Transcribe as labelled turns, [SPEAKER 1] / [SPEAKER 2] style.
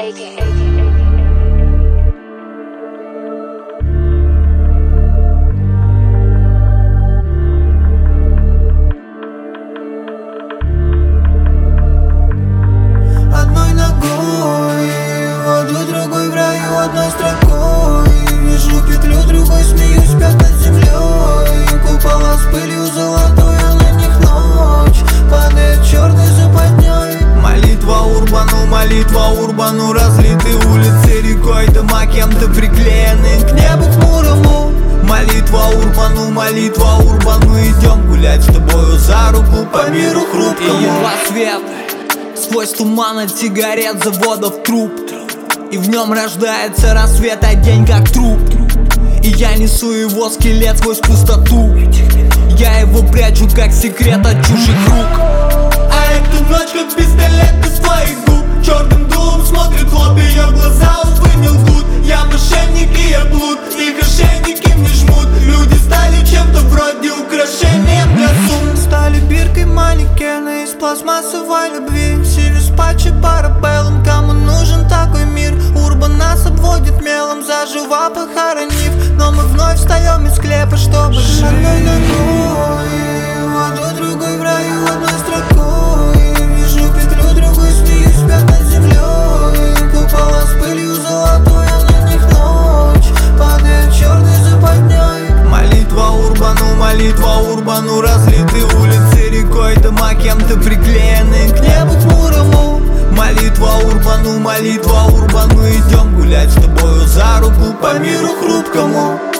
[SPEAKER 1] Одной ногой в аду, другой в раю, одной строкой вижу петлю, другой смеюсь, пят над землей. Купола с пылью золотой, а на них ночь падает черной западней. Молитва Урбану, разлиты улицы рекой, дома кем-то приклеены к небу хмурому. Молитва Урбану, идем гулять с тобою за руку по миру хрупкому.
[SPEAKER 2] И едва свет сквозь туман от сигарет, заводов труб, и в нем рождается рассвет, а день как труп. И я несу его скелет сквозь пустоту, я его прячу как секрет от чужих рук.
[SPEAKER 1] А эту ночь как пистолет из твоих губ, черным дулом смотрит в лоб, ее глаза, увы, не лгут. Я мошенник и я блуд, их ошейники мне жмут. Люди стали чем-то вроде украшением для сумм. Стали биркой манекена из пластмассовой любви. Сириус патчи парабеллум, кому нужен такой мир? Урбан нас обводит мелом, заживо похоронив. Но мы вновь встаем из склепа, чтобы жить. Одной ногой в аду, другой в раю, одной строкой вижу петлю, другой смеюсь, пят над землей. Купола с пылью золотой, а на них ночь падает черной западней. Молитва Урбану, разлиты улицы рекой, дома кем-то приклеены к небу хмурому. Молитва Урбану, идем гулять с тобою за руку по миру хрупкому.